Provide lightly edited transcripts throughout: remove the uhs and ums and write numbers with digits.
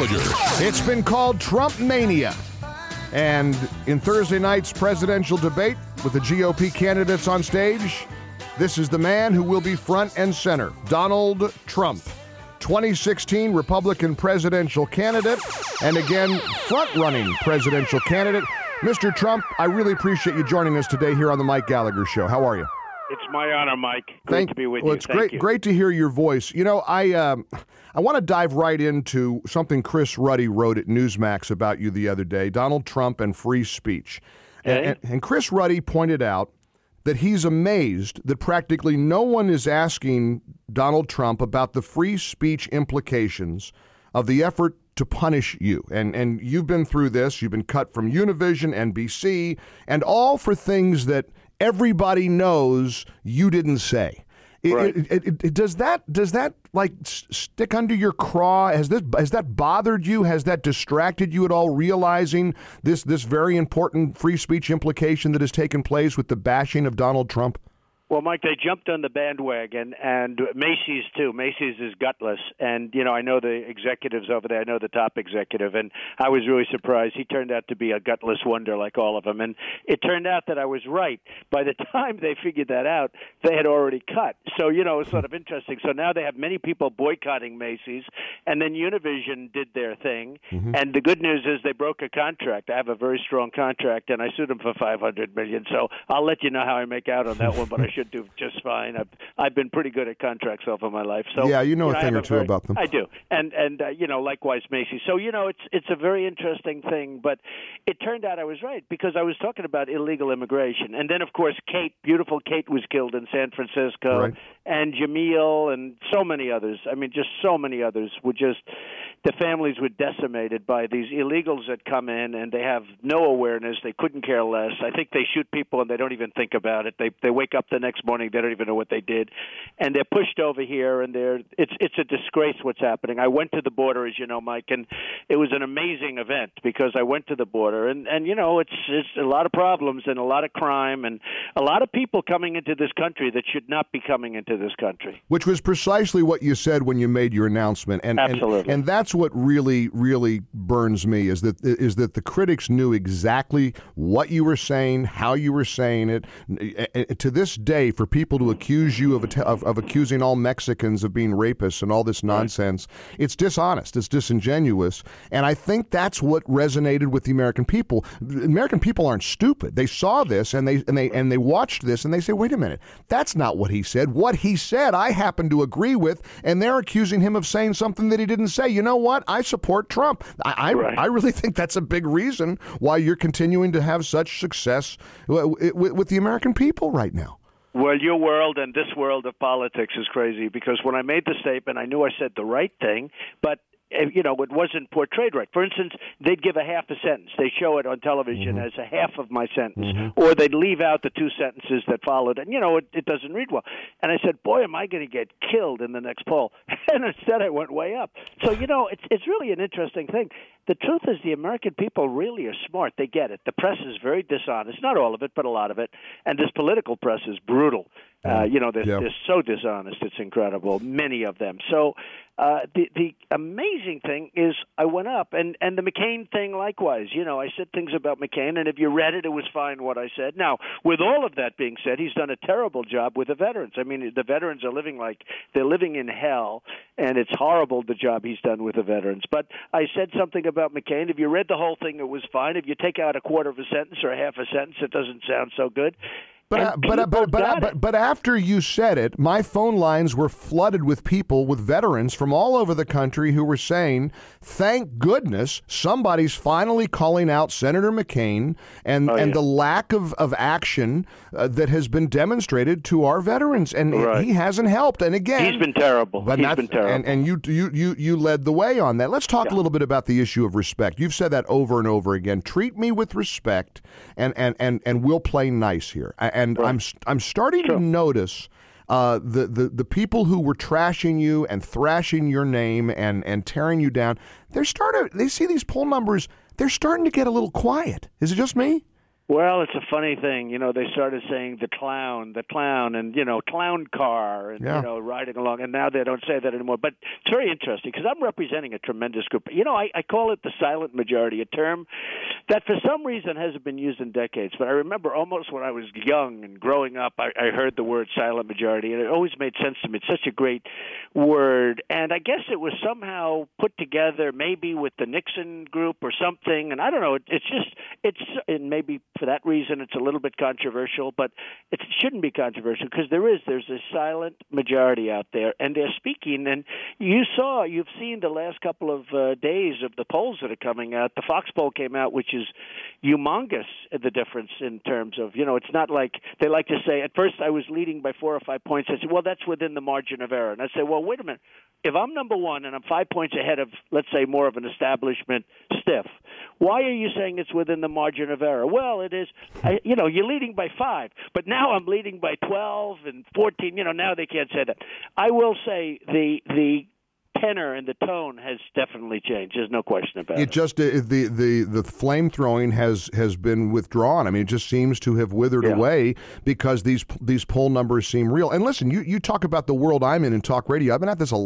Gallagher. It's been called Trump Mania. And in Thursday night's presidential debate with the GOP candidates on stage, this is the man who will be front and center, Donald Trump, 2016 Republican presidential candidate, and again, front-running presidential candidate. Mr. Trump, I really appreciate you joining us today here on the Mike Gallagher Show. How are you? It's my honor, Mike. Great to be with you. Well, it's great to hear your voice. You know, I want to dive right into something Chris Ruddy wrote at Newsmax about you the other day, Donald Trump and free speech. Okay. And Chris Ruddy pointed out that he's amazed that practically no one is asking Donald Trump about the free speech implications of the effort to punish you. And you've been through this. You've been cut from Univision, NBC, and all for things that everybody knows you didn't say. Right. Does that like stick under your craw? Has that bothered you? Has that distracted you at all, realizing this very important free speech implication that has taken place with the bashing of Donald Trump? Well, Mike, they jumped on the bandwagon, and Macy's, too. Macy's is gutless. And, you know, I know the executives over there. I know the top executive, and I was really surprised. He turned out to be a gutless wonder like all of them. And it turned out that I was right. By the time they figured that out, they had already cut. So, you know, it was sort of interesting. So now they have many people boycotting Macy's, and then Univision did their thing. Mm-hmm. And the good news is they broke a contract. I have a very strong contract, and I sued them for $500 million. So I'll let you know how I make out on that one, but I should do just fine. I've been pretty good at contracts over my life. So yeah, you know a thing or two about them. I do, and you know, likewise Macy's. So you know, it's a very interesting thing. But it turned out I was right because I was talking about illegal immigration, and then of course beautiful Kate was killed in San Francisco, right. And Jamil and so many others. I mean, just so many others the families were decimated by these illegals that come in and they have no awareness. They couldn't care less. I think they shoot people and they don't even think about it. They wake up the next morning, they don't even know what they did, and they're pushed over here. And it's a disgrace what's happening. I went to the border, as you know, Mike, and it was an amazing event because I went to the border, and you know, it's a lot of problems and a lot of crime and a lot of people coming into this country that should not be coming into this country. Which was precisely what you said when you made your announcement, and absolutely, and that's what really, really burns me is that the critics knew exactly what you were saying, how you were saying it. To this day, for people to accuse you of accusing all Mexicans of being rapists and all this nonsense, right. It's dishonest, it's disingenuous, and I think that's what resonated with the American people. The American people aren't stupid. They saw this and they watched this and they say, wait a minute, that's not what he said. What he said, I happen to agree with, and they're accusing him of saying something that he didn't say. You know what? I support Trump. I really think that's a big reason why you're continuing to have such success with the American people right now. Well, your world and this world of politics is crazy because when I made the statement, I knew I said the right thing, but you know, it wasn't portrayed right. For instance, they'd give a half a sentence. They show it on television as a half of my sentence. Or they'd leave out the two sentences that followed. And, you know, it doesn't read well. And I said, boy, am I going to get killed in the next poll. And instead I went way up. So, you know, it's really an interesting thing. The truth is the American people really are smart. They get it. The press is very dishonest. Not all of it, but a lot of it. And this political press is brutal. You know, they're so dishonest. It's incredible, many of them. So the amazing thing is I went up, and the McCain thing likewise. You know, I said things about McCain, and if you read it, it was fine what I said. Now, with all of that being said, he's done a terrible job with the veterans. I mean, the veterans are living like they're living in hell, and it's horrible the job he's done with the veterans. But I said something about McCain. If you read the whole thing, it was fine. If you take out a quarter of a sentence or a half a sentence, it doesn't sound so good. But after you said it, my phone lines were flooded with people, with veterans from all over the country who were saying, thank goodness somebody's finally calling out Senator McCain and the lack of action that has been demonstrated to our veterans. And he hasn't helped. And again, he's been terrible. And you led the way on that. Let's talk a little bit about the issue of respect. You've said that over and over again. Treat me with respect, and we'll play nice here. And I'm starting to notice the people who were trashing you and thrashing your name and tearing you down. They see these poll numbers. They're starting to get a little quiet. Is it just me? Well, it's a funny thing. They started saying the clown, and, clown car, and, riding along. And now they don't say that anymore. But it's very interesting because I'm representing a tremendous group. I call it the silent majority, a term that for some reason hasn't been used in decades. But I remember almost when I was young and growing up, I heard the word silent majority, and it always made sense to me. It's such a great word. And I guess it was somehow put together maybe with the Nixon group or something. And I don't know. And maybe for that reason, it's a little bit controversial, but it shouldn't be controversial because there's a silent majority out there, and they're speaking. And you've seen the last couple of days of the polls that are coming out. The Fox poll came out, which is humongous, the difference in terms of, it's not like they like to say, at first I was leading by 4 or 5 points. I said, well, that's within the margin of error. And I say, well, wait a minute. If I'm number one and I'm 5 points ahead of, let's say, more of an establishment stiff, why are you saying it's within the margin of error? Well, it is. You're leading by 5, but now I'm leading by 12 and 14. Now they can't say that. I will say the tenor and the tone has definitely changed. There's no question about it. It just the flame throwing has been withdrawn. I mean, it just seems to have withered away because these poll numbers seem real. And listen, you talk about the world I'm in talk radio. I've been at this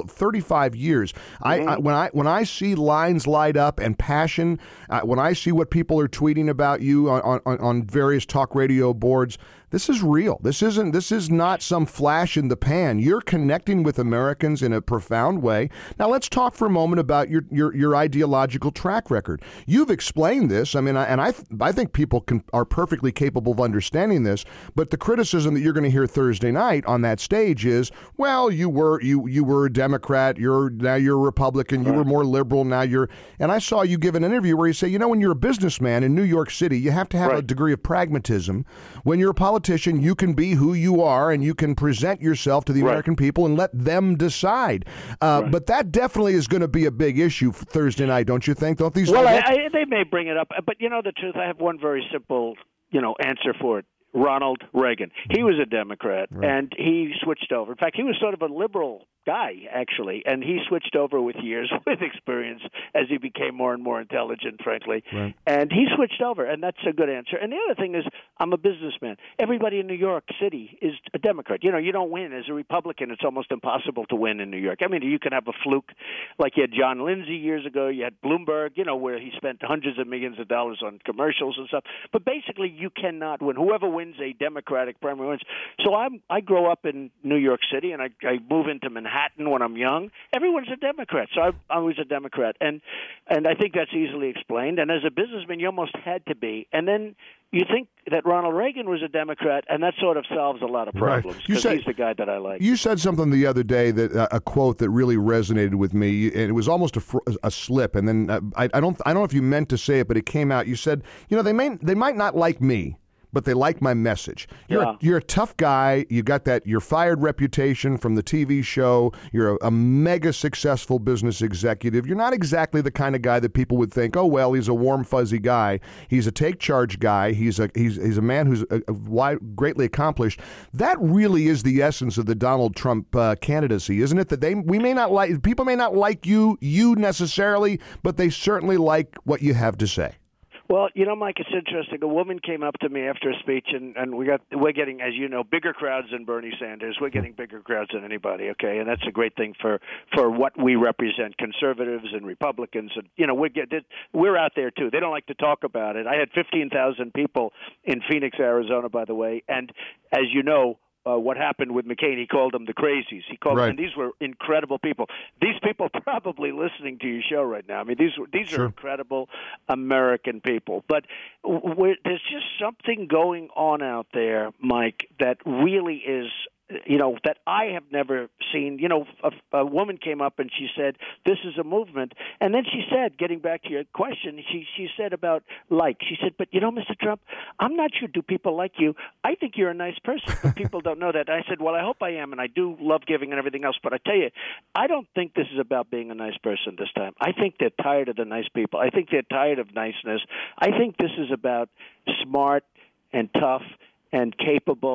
35 years. Mm-hmm. When I see lines light up and passion, when I see what people are tweeting about you on various talk radio boards. This is real. This is not some flash in the pan. You're connecting with Americans in a profound way. Now let's talk for a moment about your ideological track record. You've explained this. I mean, I think people are perfectly capable of understanding this. But the criticism that you're going to hear Thursday night on that stage is, well, you were a Democrat. Now you're a Republican. You were more liberal. Now you're. And I saw you give an interview where you say, when you're a businessman in New York City, you have to have a degree of pragmatism. When you're a politician, you can be who you are and you can present yourself to the American people and let them decide. But that definitely is going to be a big issue for Thursday night, don't you think? Don't these? Well, they may bring it up, but the truth, I have one very simple, answer for it. Ronald Reagan. He was a Democrat, and he switched over. In fact, he was sort of a liberal guy, actually, and he switched over with years, with experience, as he became more and more intelligent, frankly. Right. And he switched over, and that's a good answer. And the other thing is, I'm a businessman. Everybody in New York City is a Democrat. You don't win. As a Republican, it's almost impossible to win in New York. I mean, you can have a fluke, like you had John Lindsay years ago, you had Bloomberg, where he spent hundreds of millions of dollars on commercials and stuff. But basically, you cannot win. Whoever wins a Democratic primary wins. So I grow up in New York City, and I move into Manhattan when I'm young. Everyone's a Democrat, so I was a Democrat, and I think that's easily explained. And as a businessman, you almost had to be. And then you think that Ronald Reagan was a Democrat, and that sort of solves a lot of problems because he's the guy that I like. You said something the other day that a quote that really resonated with me, and it was almost a slip. And then I don't know if you meant to say it, but it came out. You said, they might not like me, but they like my message. You're a tough guy. You got that you're fired reputation from the TV show. You're a mega successful business executive. You're not exactly the kind of guy that people would think, oh, well, he's a warm, fuzzy guy. He's a take charge guy. He's a man who's greatly accomplished. That really is the essence of the Donald Trump candidacy, isn't it? That people may not like you necessarily, but they certainly like what you have to say. Well, Mike, it's interesting. A woman came up to me after a speech, and we're getting, as you know, bigger crowds than Bernie Sanders. We're getting bigger crowds than anybody, okay? And that's a great thing for what we represent, conservatives and Republicans. And, we're out there, too. They don't like to talk about it. I had 15,000 people in Phoenix, Arizona, by the way. And as you know, what happened with McCain, he called them the crazies. He called them, and these were incredible people. These people are probably listening to your show right now. I mean, these are incredible American people. But there's just something going on out there, Mike, that really is that I have never seen. A woman came up and she said, this is a movement. And then she said, getting back to your question, she said about she said, but Mr. Trump, I'm not sure do people like you. I think you're a nice person, but people don't know that. I said, well, I hope I am, and I do love giving and everything else. But I tell you, I don't think this is about being a nice person this time. I think they're tired of the nice people. I think they're tired of niceness. I think this is about smart and tough and capable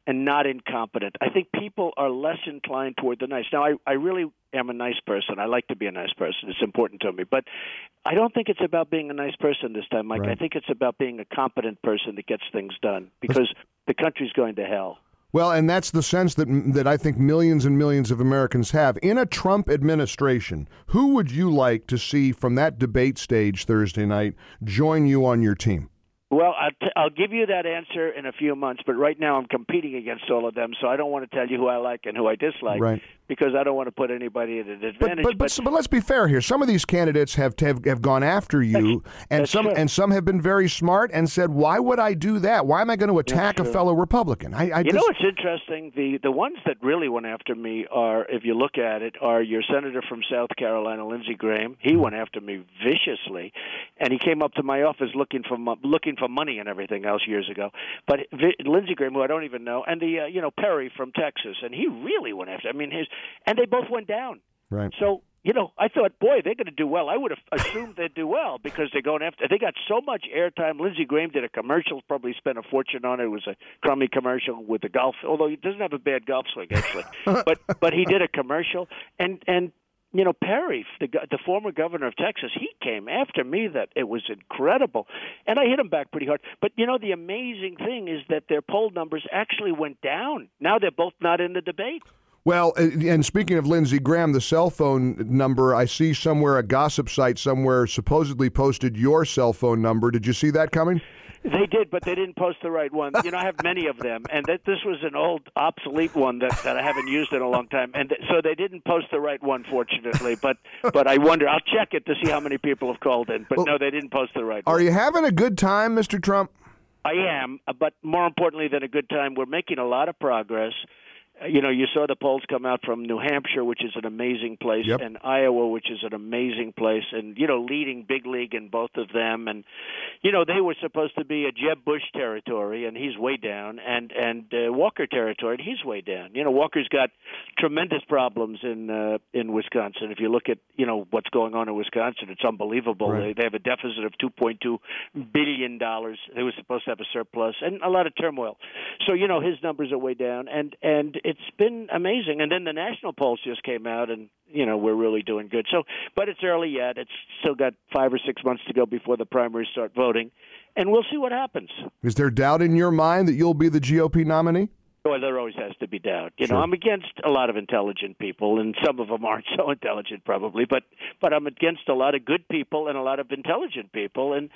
and not incompetent. I think people are less inclined toward the nice. Now, I really am a nice person. I like to be a nice person. It's important to me. But I don't think it's about being a nice person this time, Mike. Right. I think it's about being a competent person that gets things done, because the country's going to hell. Well, and that's the sense that I think millions and millions of Americans have. In a Trump administration, who would you like to see from that debate stage Thursday night join you on your team? Well, I'll give you that answer in a few months, but right now I'm competing against all of them, so I don't want to tell you who I like and who I dislike, right, because I don't want to put anybody at an advantage. But let's be fair here. Some of these candidates have gone after you, and some have been very smart and said, "Why would I do that? Why am I going to attack a fellow Republican?" You know what's interesting? The ones that really went after me are, if you look at it, are your senator from South Carolina, Lindsey Graham. He went after me viciously, and he came up to my office looking for money and everything else years ago. But Lindsey Graham, who I don't even know, and the Perry from Texas, and he really went after. I mean, and they both went down. Right. So I thought, boy, they're going to do well. I would have assumed they'd do well because they're going after. They got so much airtime. Lindsey Graham did a commercial, probably spent a fortune on it. It was a crummy commercial with the golf, although he doesn't have a bad golf swing actually. but he did a commercial, and Perry, the former governor of Texas, he came after me. That it was incredible, and I hit him back pretty hard. But the amazing thing is that their poll numbers actually went down. Now they're both not in the debate. Well, and speaking of Lindsey Graham, the cell phone number, I see somewhere, a gossip site somewhere supposedly posted your cell phone number. Did you see that coming? They did, but they didn't post the right one. I have many of them, and this was an old, obsolete one that I haven't used in a long time, and so they didn't post the right one, fortunately. But I wonder. I'll check it to see how many people have called in. But no, they didn't post the right one. Are you having a good time, Mr. Trump? I am, but more importantly than a good time, we're making a lot of progress. You saw the polls come out from New Hampshire, which is an amazing place, yep, and Iowa, which is an amazing place, and, leading big league in both of them. And, they were supposed to be a Jeb Bush territory, and he's way down, and Walker territory, and he's way down. Walker's got tremendous problems in Wisconsin. If you look at, what's going on in Wisconsin, it's unbelievable. Right. They have a deficit of $2.2 billion. They were supposed to have a surplus, and a lot of turmoil. So, his numbers are way down, and it's been amazing. And then the national polls just came out, and, we're really doing good. So, but it's early yet. It's still got 5 or 6 months to go before the primaries start voting, and we'll see what happens. Is there doubt in your mind that you'll be the GOP nominee? Well, there always has to be doubt. Sure. I'm against a lot of intelligent people, and some of them aren't so intelligent probably, but I'm against a lot of good people and a lot of intelligent people. And,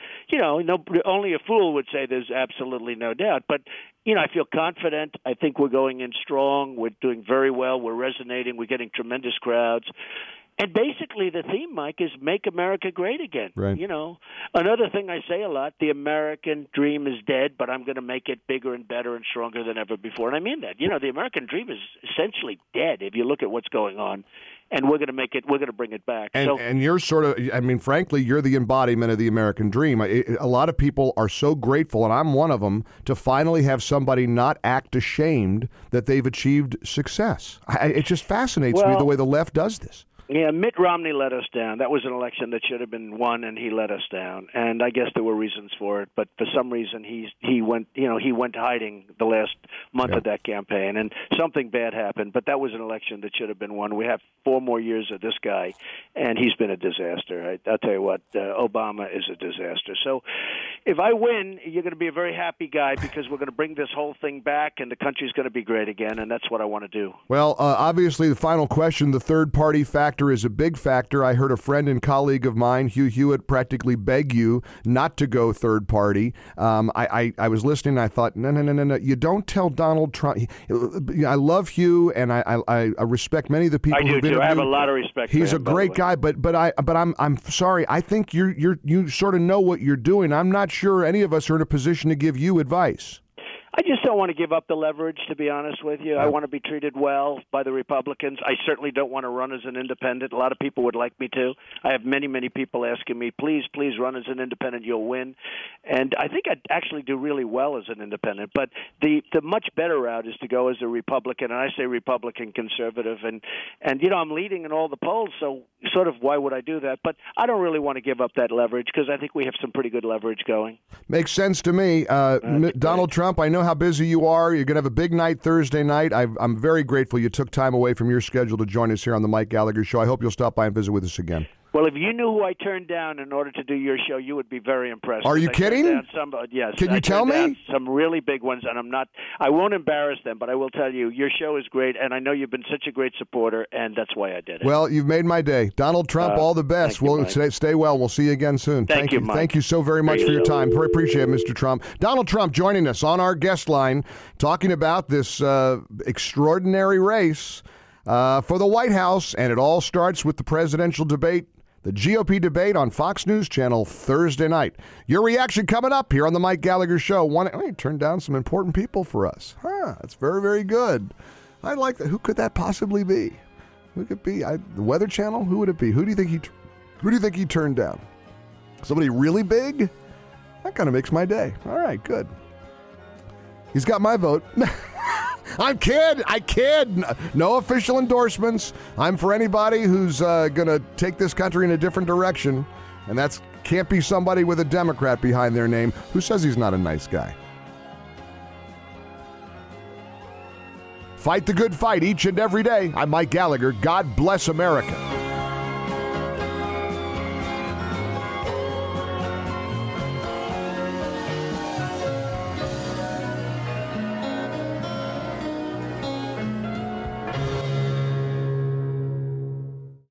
only a fool would say there's absolutely no doubt. But, I feel confident. I think we're going in strong. We're doing very well. We're resonating. We're getting tremendous crowds. And basically the theme, Mike, is make America great again. Right. Another thing I say a lot, the American dream is dead, but I'm going to make it bigger and better and stronger than ever before. And I mean that. The American dream is essentially dead if you look at what's going on. And we're going to bring it back. And you're frankly, you're the embodiment of the American dream. A lot of people are so grateful, and I'm one of them, to finally have somebody not act ashamed that they've achieved success. It just fascinates me the way the left does this. Yeah, Mitt Romney let us down. That was an election that should have been won, and he let us down. And I guess there were reasons for it, but for some reason he went hiding the last month of that campaign, and something bad happened. But that was an election that should have been won. We have 4 more years of this guy, and he's been a disaster. I'll tell you what, Obama is a disaster. So if I win, you're going to be a very happy guy because we're going to bring this whole thing back, and the country's going to be great again, and that's what I want to do. Well, obviously, the final question, the third-party factor is a big factor. I heard a friend and colleague of mine, Hugh Hewitt, practically beg you not to go third party. I was listening, and I thought, no. You don't tell Donald Trump. I love Hugh, and I respect many of the people. I do too. I have a lot of respect. He's for him, a great guy, but I'm sorry. I think you sort of know what you're doing. I'm not sure any of us are in a position to give you advice. I just don't want to give up the leverage, to be honest with you. I want to be treated well by the Republicans. I certainly don't want to run as an independent. A lot of people would like me to. I have many, many people asking me, please run as an independent, you'll win. And I think I'd actually do really well as an independent. But the much better route is to go as a Republican, and I say Republican conservative. And I'm leading in all the polls, so sort of why would I do that? But I don't really want to give up that leverage because I think we have some pretty good leverage going. Makes sense to me. Donald Trump, I know how how busy you are. You're going to have a big night Thursday night. I'm very grateful you took time away from your schedule to join us here on the Mike Gallagher Show. I hope you'll stop by and visit with us again. Well, if you knew who I turned down in order to do your show, you would be very impressed. Are you kidding? Yes. Can you tell me? Some really big ones, and I won't embarrass them, but I will tell you, your show is great, and I know you've been such a great supporter, and that's why I did it. Well, you've made my day. Donald Trump, all the best. We'll stay well. We'll see you again soon. Thank you, Mike. Thank you so very much for your time. Appreciate it, Mr. Trump. Donald Trump joining us on our guest line, talking about this extraordinary race for the White House, and it all starts with the presidential debate. The GOP debate on Fox News Channel Thursday night. Your reaction coming up here on the Mike Gallagher Show. He turned down some important people for us. That's very, very good. I like that. Who could that possibly be? Who could it be? The Weather Channel? Who would it be? Who do you think he turned down? Somebody really big? That kind of makes my day. All right, good. He's got my vote. I kid. No official endorsements. I'm for anybody who's going to take this country in a different direction, and that can't be somebody with a Democrat behind their name who says he's not a nice guy. Fight the good fight each and every day. I'm Mike Gallagher. God bless America.